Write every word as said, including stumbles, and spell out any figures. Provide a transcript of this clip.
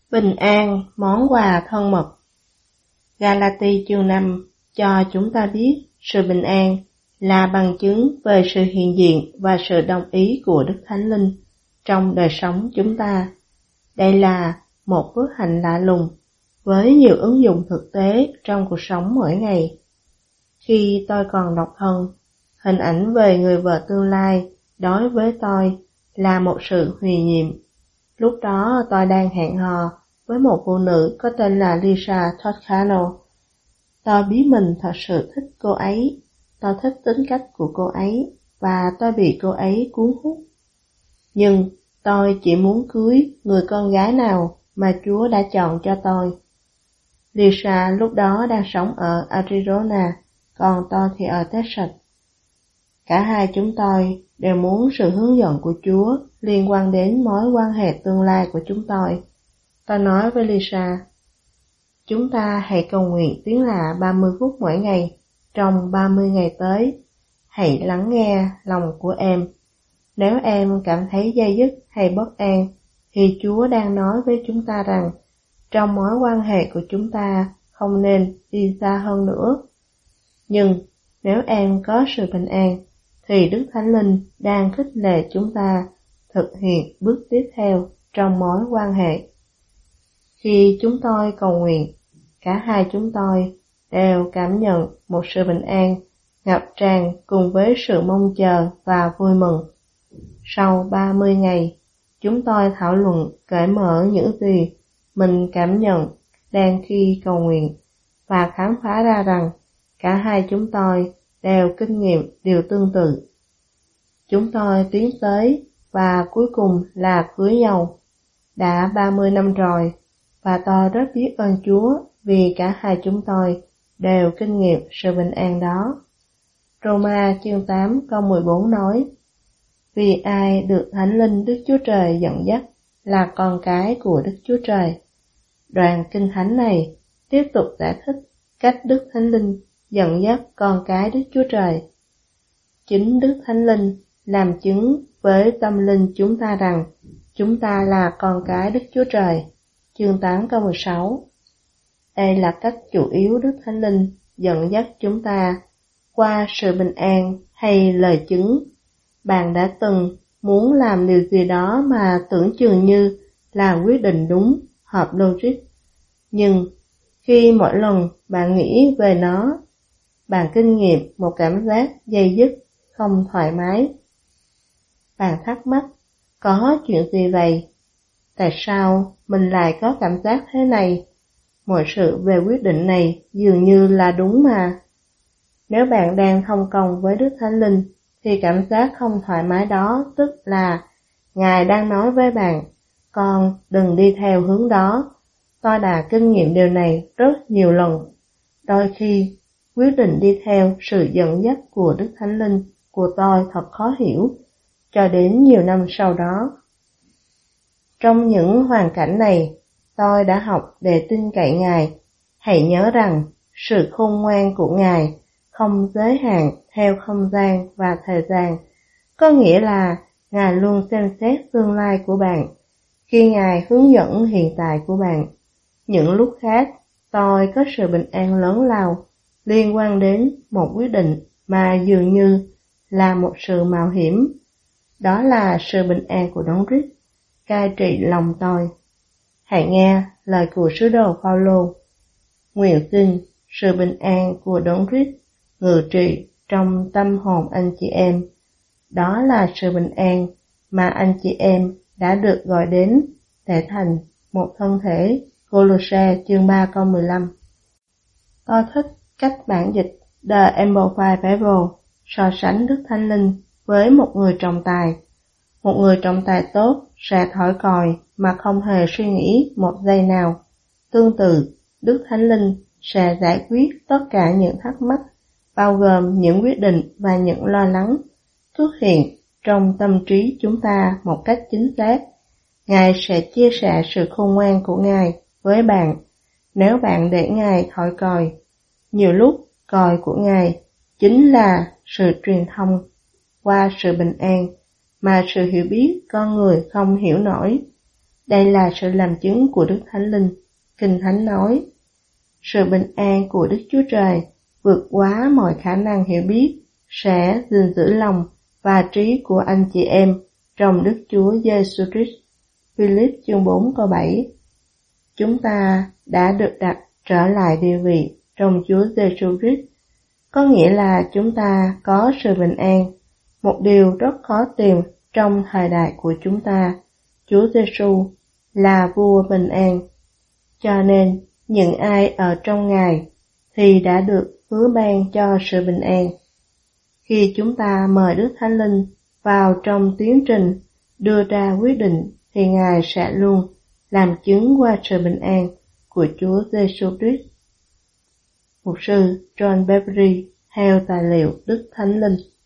Bình an, món quà thân mật. Galati chương năm cho chúng ta biết sự bình an là bằng chứng về sự hiện diện và sự đồng ý của Đức Thánh Linh trong đời sống chúng ta. Đây là một phước hạnh lạ lùng với nhiều ứng dụng thực tế trong cuộc sống mỗi ngày. Khi tôi còn độc thân, hình ảnh về người vợ tương lai đối với tôi là một sự huyền nhiệm. Lúc đó tôi đang hẹn hò với một phụ nữ có tên là Lisa Toscano. Tôi biết mình thật sự thích cô ấy, tôi thích tính cách của cô ấy và tôi bị cô ấy cuốn hút. Nhưng tôi chỉ muốn cưới người con gái nào mà Chúa đã chọn cho tôi. Lisa lúc đó đang sống ở Arizona, còn tôi thì ở Texas. Cả hai chúng tôi đều muốn sự hướng dẫn của Chúa liên quan đến mối quan hệ tương lai của chúng tôi. Tôi nói với Lisa, chúng ta hãy cầu nguyện tiếng lạ ba mươi phút mỗi ngày, trong ba mươi ngày tới. Hãy lắng nghe lòng của em. Nếu em cảm thấy day dứt hay bất an, thì Chúa đang nói với chúng ta rằng, trong mối quan hệ của chúng ta không nên đi xa hơn nữa. Nhưng nếu em có sự bình an, thì Đức Thánh Linh đang khích lệ chúng ta thực hiện bước tiếp theo trong mối quan hệ. Khi chúng tôi cầu nguyện, cả hai chúng tôi đều cảm nhận một sự bình an ngập tràn cùng với sự mong chờ và vui mừng. Sau ba mươi ngày, chúng tôi thảo luận cởi mở những gì mình cảm nhận đang khi cầu nguyện và khám phá ra rằng cả hai chúng tôi đều kinh nghiệm điều tương tự. Chúng tôi tiến tới và cuối cùng là cưới nhau. Đã ba mươi năm rồi và tôi rất biết ơn Chúa vì cả hai chúng tôi đều kinh nghiệm sự bình an đó. Roma chương tám câu mười bốn nói, vì ai được Thánh Linh Đức Chúa Trời dẫn dắt là con cái của Đức Chúa Trời. Đoạn kinh thánh này tiếp tục giải thích cách Đức Thánh Linh dẫn dắt con cái Đức Chúa Trời. Chính Đức Thánh Linh làm chứng với tâm linh chúng ta rằng chúng ta là con cái Đức Chúa Trời. Chương tám câu mười sáu. Đây là cách chủ yếu Đức Thánh Linh dẫn dắt chúng ta qua sự bình an hay lời chứng. Bạn đã từng muốn làm điều gì đó mà tưởng chừng như là quyết định đúng, hợp logic. Nhưng khi mỗi lần bạn nghĩ về nó, bạn kinh nghiệm một cảm giác day dứt, không thoải mái. Bạn thắc mắc, có chuyện gì vậy? Tại sao mình lại có cảm giác thế này? Mọi sự về quyết định này dường như là đúng mà. Nếu bạn đang thông công với Đức Thánh Linh, thì cảm giác không thoải mái đó tức là Ngài đang nói với bạn, con đừng đi theo hướng đó. Tôi đã kinh nghiệm điều này rất nhiều lần. Đôi khi, quyết định đi theo sự dẫn dắt của Đức Thánh Linh của tôi thật khó hiểu, cho đến nhiều năm sau đó. Trong những hoàn cảnh này, tôi đã học để tin cậy Ngài. Hãy nhớ rằng, sự khôn ngoan của Ngài không giới hạn theo không gian và thời gian, có nghĩa là Ngài luôn xem xét tương lai của bạn, khi Ngài hướng dẫn hiện tại của bạn. Những lúc khác, tôi có sự bình an lớn lao liên quan đến một quyết định mà dường như là một sự mạo hiểm. Đó là sự bình an của Đấng Christ cai trị lòng tôi. Hãy nghe lời của sứ đồ Phaolô. Nguyện xin sự bình an của Đấng Christ ngự trị trong tâm hồn anh chị em. Đó là sự bình an mà anh chị em đã được gọi đến để thành một thân thể. Cô-lô-se chương ba câu mười lăm. Tôi thích cách bản dịch The Amplified Bible so sánh Đức Thánh Linh với một người trọng tài. Một người trọng tài tốt sẽ thổi còi mà không hề suy nghĩ một giây nào. Tương tự, Đức Thánh Linh sẽ giải quyết tất cả những thắc mắc, bao gồm những quyết định và những lo lắng xuất hiện trong tâm trí chúng ta một cách chính xác. Ngài sẽ chia sẻ sự khôn ngoan của Ngài với bạn nếu bạn để Ngài thổi còi. Nhiều lúc, còi của Ngài chính là sự truyền thông qua sự bình an mà sự hiểu biết con người không hiểu nổi. Đây là sự làm chứng của Đức Thánh Linh. Kinh Thánh nói, sự bình an của Đức Chúa Trời vượt quá mọi khả năng hiểu biết sẽ gìn giữ lòng và trí của anh chị em trong Đức Chúa Giêsu Christ. Philip chương bốn câu bảy. Chúng ta đã được đặt trở lại địa vị trong Chúa Giêsu Christ, có nghĩa là chúng ta có sự bình an, một điều rất khó tìm trong thời đại của chúng ta. Chúa Giêsu là vua bình an, cho nên những ai ở trong Ngài thì đã được hứa ban cho sự bình an. Khi chúng ta mời Đức Thánh Linh vào trong tiến trình đưa ra quyết định thì Ngài sẽ luôn làm chứng qua sự bình an của Chúa Giêsu Christ. Mục sư John Beverly theo tài liệu Đức Thánh Linh.